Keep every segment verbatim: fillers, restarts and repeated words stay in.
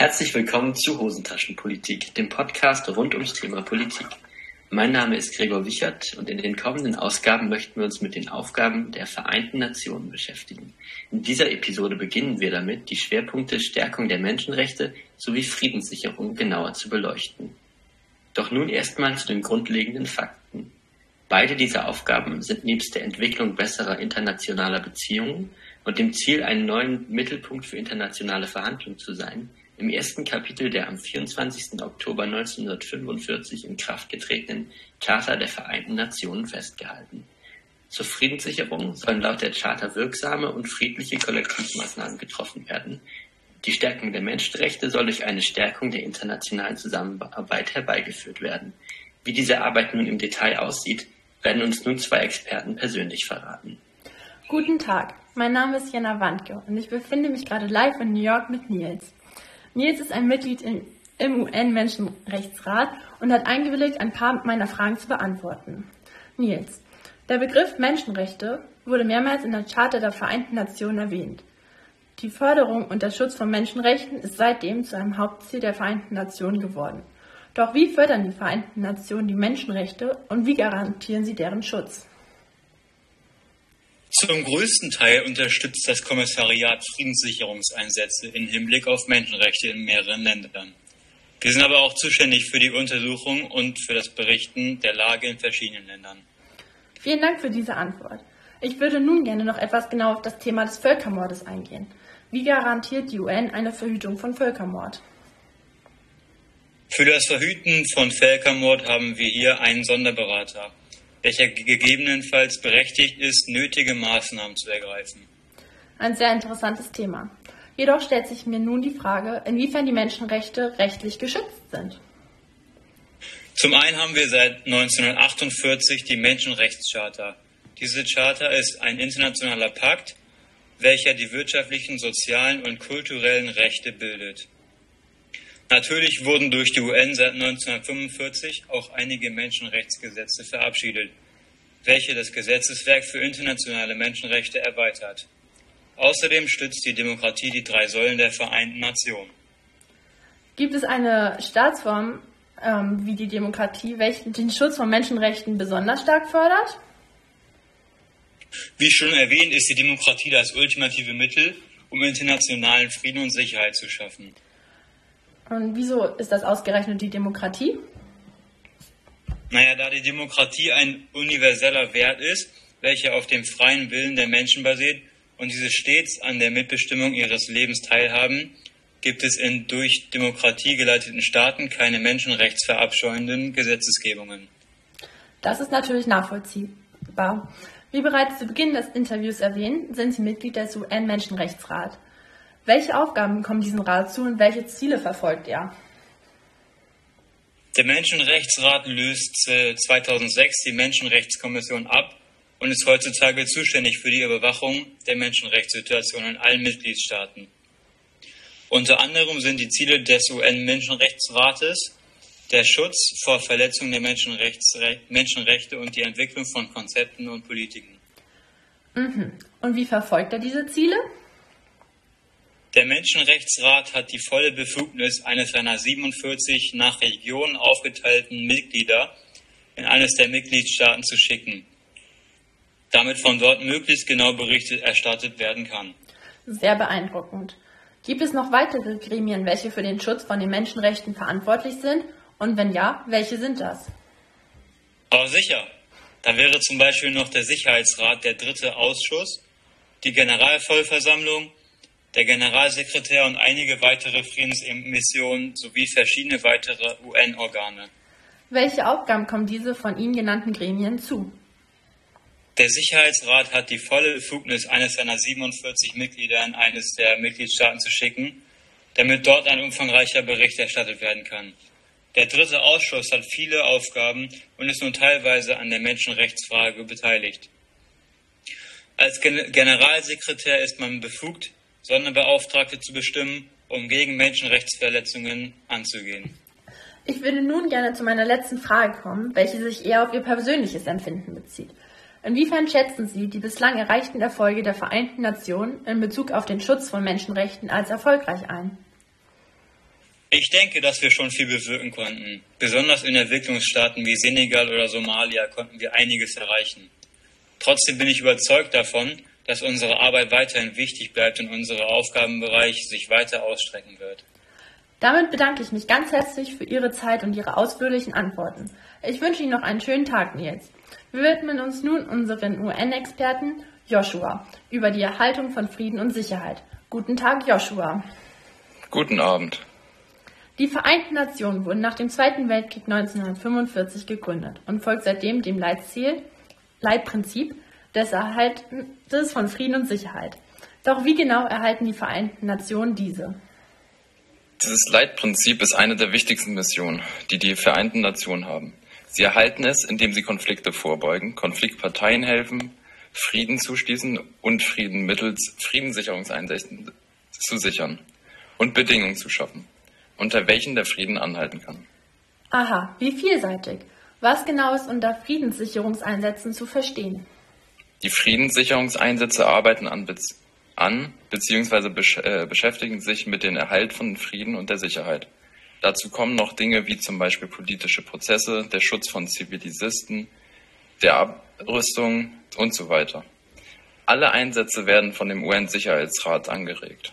Herzlich willkommen zu Hosentaschenpolitik, dem Podcast rund ums Thema Politik. Mein Name ist Gregor Wichert und in den kommenden Ausgaben möchten wir uns mit den Aufgaben der Vereinten Nationen beschäftigen. In dieser Episode beginnen wir damit, die Schwerpunkte Stärkung der Menschenrechte sowie Friedenssicherung genauer zu beleuchten. Doch nun erstmal zu den grundlegenden Fakten. Beide dieser Aufgaben sind nebst der Entwicklung besserer internationaler Beziehungen und dem Ziel, einen neuen Mittelpunkt für internationale Verhandlungen zu sein, im ersten Kapitel der am vierundzwanzigsten Oktober neunzehnhundertfünfundvierzig in Kraft getretenen Charta der Vereinten Nationen festgehalten. Zur Friedenssicherung sollen laut der Charta wirksame und friedliche Kollektivmaßnahmen getroffen werden. Die Stärkung der Menschenrechte soll durch eine Stärkung der internationalen Zusammenarbeit herbeigeführt werden. Wie diese Arbeit nun im Detail aussieht, werden uns nun zwei Experten persönlich verraten. Guten Tag, mein Name ist Jana Wandke und ich befinde mich gerade live in New York mit Nils. Nils ist ein Mitglied im, im U N-Menschenrechtsrat und hat eingewilligt, ein paar meiner Fragen zu beantworten. Nils, der Begriff Menschenrechte wurde mehrmals in der Charta der Vereinten Nationen erwähnt. Die Förderung und der Schutz von Menschenrechten ist seitdem zu einem Hauptziel der Vereinten Nationen geworden. Doch wie fördern die Vereinten Nationen die Menschenrechte und wie garantieren sie deren Schutz? Zum größten Teil unterstützt das Kommissariat Friedenssicherungseinsätze im Hinblick auf Menschenrechte in mehreren Ländern. Wir sind aber auch zuständig für die Untersuchung und für das Berichten der Lage in verschiedenen Ländern. Vielen Dank für diese Antwort. Ich würde nun gerne noch etwas genauer auf das Thema des Völkermordes eingehen. Wie garantiert die U N eine Verhütung von Völkermord? Für das Verhüten von Völkermord haben wir hier einen Sonderberater, welcher gegebenenfalls berechtigt ist, nötige Maßnahmen zu ergreifen. Ein sehr interessantes Thema. Jedoch stellt sich mir nun die Frage, inwiefern die Menschenrechte rechtlich geschützt sind. Zum einen haben wir seit neunzehnhundertachtundvierzig die Menschenrechtscharta. Diese Charta ist ein internationaler Pakt, welcher die wirtschaftlichen, sozialen und kulturellen Rechte bildet. Natürlich wurden durch die U N seit neunzehnhundertfünfundvierzig auch einige Menschenrechtsgesetze verabschiedet, welche das Gesetzeswerk für internationale Menschenrechte erweitert. Außerdem stützt die Demokratie die drei Säulen der Vereinten Nationen. Gibt es eine Staatsform ähm, wie die Demokratie, welche den Schutz von Menschenrechten besonders stark fördert? Wie schon erwähnt, ist die Demokratie das ultimative Mittel, um internationalen Frieden und Sicherheit zu schaffen. Und wieso ist das ausgerechnet die Demokratie? Naja, da die Demokratie ein universeller Wert ist, welcher auf dem freien Willen der Menschen basiert und diese stets an der Mitbestimmung ihres Lebens teilhaben, gibt es in durch Demokratie geleiteten Staaten keine menschenrechtsverabscheuenden Gesetzesgebungen. Das ist natürlich nachvollziehbar. Wie bereits zu Beginn des Interviews erwähnt, sind Sie Mitglied des U N-Menschenrechtsrats. Welche Aufgaben kommen diesem Rat zu und welche Ziele verfolgt er? Der Menschenrechtsrat löst zweitausendsechs die Menschenrechtskommission ab und ist heutzutage zuständig für die Überwachung der Menschenrechtssituation in allen Mitgliedstaaten. Unter anderem sind die Ziele des U N-Menschenrechtsrates der Schutz vor Verletzung der Menschenrechts- Menschenrechte und die Entwicklung von Konzepten und Politiken. Mhm. Und wie verfolgt er diese Ziele? Der Menschenrechtsrat hat die volle Befugnis, eines seiner siebenundvierzig nach Regionen aufgeteilten Mitglieder in eines der Mitgliedstaaten zu schicken, damit von dort möglichst genau Bericht erstattet werden kann. Sehr beeindruckend. Gibt es noch weitere Gremien, welche für den Schutz von den Menschenrechten verantwortlich sind? Und wenn ja, welche sind das? Aber sicher. Da wäre zum Beispiel noch der Sicherheitsrat, der dritte Ausschuss, die Generalvollversammlung, der Generalsekretär und einige weitere Friedensmissionen sowie verschiedene weitere U N-Organe. Welche Aufgaben kommen diese von Ihnen genannten Gremien zu? Der Sicherheitsrat hat die volle Befugnis, eines seiner siebenundvierzig Mitglieder in eines der Mitgliedstaaten zu schicken, damit dort ein umfangreicher Bericht erstattet werden kann. Der dritte Ausschuss hat viele Aufgaben und ist nur teilweise an der Menschenrechtsfrage beteiligt. Als Gen- Generalsekretär ist man befugt, Sonderbeauftragte zu bestimmen, um gegen Menschenrechtsverletzungen anzugehen. Ich würde nun gerne zu meiner letzten Frage kommen, welche sich eher auf Ihr persönliches Empfinden bezieht. Inwiefern schätzen Sie die bislang erreichten Erfolge der Vereinten Nationen in Bezug auf den Schutz von Menschenrechten als erfolgreich ein? Ich denke, dass wir schon viel bewirken konnten. Besonders in Entwicklungsstaaten wie Senegal oder Somalia konnten wir einiges erreichen. Trotzdem bin ich überzeugt davon, dass unsere Arbeit weiterhin wichtig bleibt und unser Aufgabenbereich sich weiter ausstrecken wird. Damit bedanke ich mich ganz herzlich für Ihre Zeit und Ihre ausführlichen Antworten. Ich wünsche Ihnen noch einen schönen Tag, Nils. Wir widmen uns nun unseren U N-Experten Joshua über die Erhaltung von Frieden und Sicherheit. Guten Tag, Joshua. Guten Abend. Die Vereinten Nationen wurden nach dem Zweiten Weltkrieg neunzehnhundertfünfundvierzig gegründet und folgt seitdem dem Leitziel, Leitprinzip des Erhaltes von Frieden und Sicherheit. Doch wie genau erhalten die Vereinten Nationen diese? Dieses Leitprinzip ist eine der wichtigsten Missionen, die die Vereinten Nationen haben. Sie erhalten es, indem sie Konflikte vorbeugen, Konfliktparteien helfen, Frieden zu schließen und Frieden mittels Friedenssicherungseinsätzen zu sichern und Bedingungen zu schaffen, unter welchen der Frieden anhalten kann. Aha, wie vielseitig. Was genau ist unter Friedenssicherungseinsätzen zu verstehen? Die Friedenssicherungseinsätze arbeiten an, Bez- an bzw. Besch- äh, beschäftigen sich mit dem Erhalt von Frieden und der Sicherheit. Dazu kommen noch Dinge wie zum Beispiel politische Prozesse, der Schutz von Zivilisten, der Abrüstung und so weiter. Alle Einsätze werden von dem U N-Sicherheitsrat angeregt.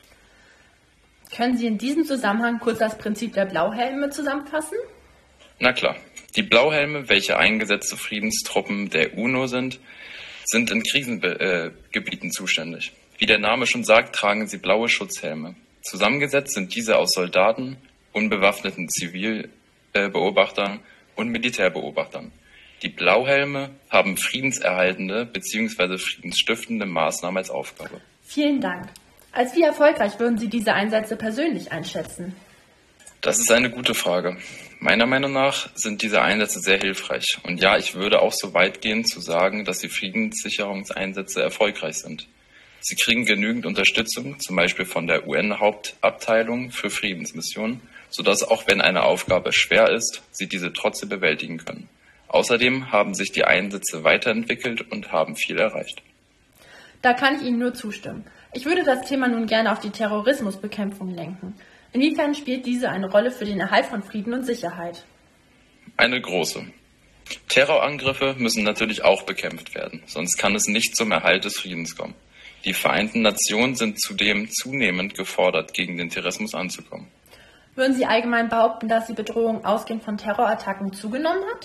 Können Sie in diesem Zusammenhang kurz das Prinzip der Blauhelme zusammenfassen? Na klar, die Blauhelme, welche eingesetzte Friedenstruppen der UNO sind, sind in Krisengebieten äh, zuständig. Wie der Name schon sagt, tragen sie blaue Schutzhelme. Zusammengesetzt sind diese aus Soldaten, unbewaffneten Zivilbeobachtern äh, und Militärbeobachtern. Die Blauhelme haben friedenserhaltende bzw. friedensstiftende Maßnahmen als Aufgabe. Vielen Dank. Als wie erfolgreich würden Sie diese Einsätze persönlich einschätzen? Das ist eine gute Frage. Meiner Meinung nach sind diese Einsätze sehr hilfreich. Und ja, ich würde auch so weit gehen zu sagen, dass die Friedenssicherungseinsätze erfolgreich sind. Sie kriegen genügend Unterstützung, zum Beispiel von der U N-Hauptabteilung für Friedensmissionen, sodass auch wenn eine Aufgabe schwer ist, sie diese trotzdem bewältigen können. Außerdem haben sich die Einsätze weiterentwickelt und haben viel erreicht. Da kann ich Ihnen nur zustimmen. Ich würde das Thema nun gerne auf die Terrorismusbekämpfung lenken. Inwiefern spielt diese eine Rolle für den Erhalt von Frieden und Sicherheit? Eine große. Terrorangriffe müssen natürlich auch bekämpft werden, sonst kann es nicht zum Erhalt des Friedens kommen. Die Vereinten Nationen sind zudem zunehmend gefordert, gegen den Terrorismus anzukommen. Würden Sie allgemein behaupten, dass die Bedrohung ausgehend von Terrorattacken zugenommen hat?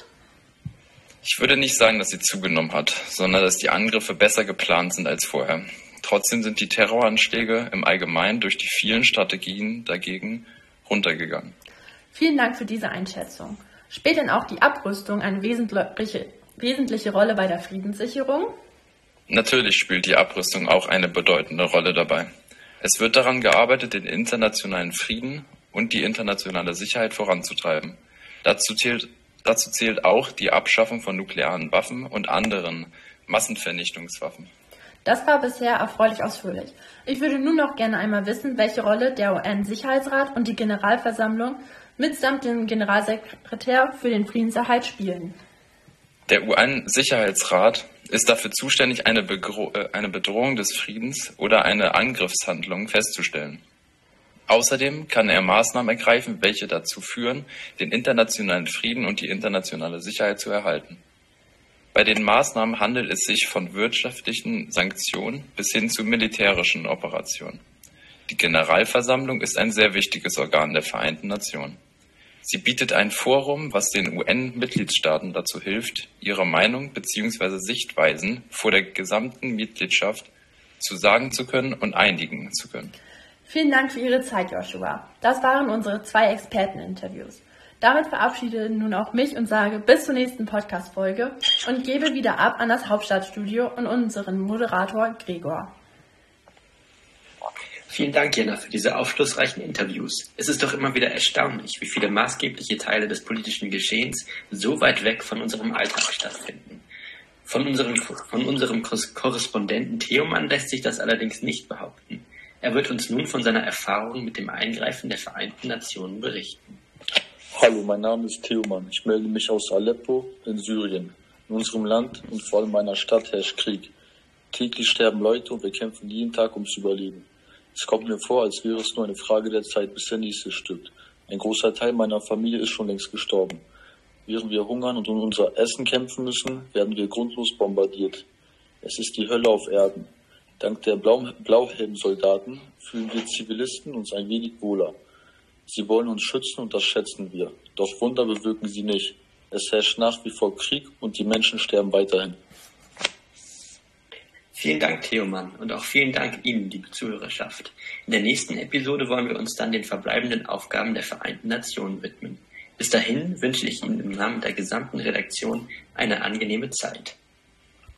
Ich würde nicht sagen, dass sie zugenommen hat, sondern dass die Angriffe besser geplant sind als vorher. Trotzdem sind die Terroranschläge im Allgemeinen durch die vielen Strategien dagegen runtergegangen. Vielen Dank für diese Einschätzung. Spielt denn auch die Abrüstung eine wesentliche, wesentliche Rolle bei der Friedenssicherung? Natürlich spielt die Abrüstung auch eine bedeutende Rolle dabei. Es wird daran gearbeitet, den internationalen Frieden und die internationale Sicherheit voranzutreiben. Dazu zählt, dazu zählt auch die Abschaffung von nuklearen Waffen und anderen Massenvernichtungswaffen. Das war bisher erfreulich ausführlich. Ich würde nun noch gerne einmal wissen, welche Rolle der U N-Sicherheitsrat und die Generalversammlung mitsamt dem Generalsekretär für den Friedenserhalt spielen. Der U N-Sicherheitsrat ist dafür zuständig, eine, Begro- eine Bedrohung des Friedens oder eine Angriffshandlung festzustellen. Außerdem kann er Maßnahmen ergreifen, welche dazu führen, den internationalen Frieden und die internationale Sicherheit zu erhalten. Bei den Maßnahmen handelt es sich von wirtschaftlichen Sanktionen bis hin zu militärischen Operationen. Die Generalversammlung ist ein sehr wichtiges Organ der Vereinten Nationen. Sie bietet ein Forum, was den U N-Mitgliedstaaten dazu hilft, ihre Meinung bzw. Sichtweisen vor der gesamten Mitgliedschaft zu sagen zu können und einigen zu können. Vielen Dank für Ihre Zeit, Joshua. Das waren unsere zwei Experteninterviews. Damit verabschiede nun auch mich und sage bis zur nächsten Podcast-Folge und gebe wieder ab an das Hauptstadtstudio und unseren Moderator Gregor. Vielen Dank, Jena, für diese aufschlussreichen Interviews. Es ist doch immer wieder erstaunlich, wie viele maßgebliche Teile des politischen Geschehens so weit weg von unserem Alltag stattfinden. Von unserem, von unserem Korrespondenten Theoman lässt sich das allerdings nicht behaupten. Er wird uns nun von seiner Erfahrung mit dem Eingreifen der Vereinten Nationen berichten. Hallo, mein Name ist Theoman. Ich melde mich aus Aleppo in Syrien. In unserem Land und vor allem meiner Stadt herrscht Krieg. Täglich sterben Leute und wir kämpfen jeden Tag ums Überleben. Es kommt mir vor, als wäre es nur eine Frage der Zeit, bis der Nächste stirbt. Ein großer Teil meiner Familie ist schon längst gestorben. Während wir hungern und um unser Essen kämpfen müssen, werden wir grundlos bombardiert. Es ist die Hölle auf Erden. Dank der Blau- Blauhelm-Soldaten fühlen wir Zivilisten uns ein wenig wohler. Sie wollen uns schützen und das schätzen wir. Doch Wunder bewirken sie nicht. Es herrscht nach wie vor Krieg und die Menschen sterben weiterhin. Vielen Dank, Theoman, und auch vielen Dank Ihnen, liebe Zuhörerschaft. In der nächsten Episode wollen wir uns dann den verbleibenden Aufgaben der Vereinten Nationen widmen. Bis dahin wünsche ich Ihnen im Namen der gesamten Redaktion eine angenehme Zeit.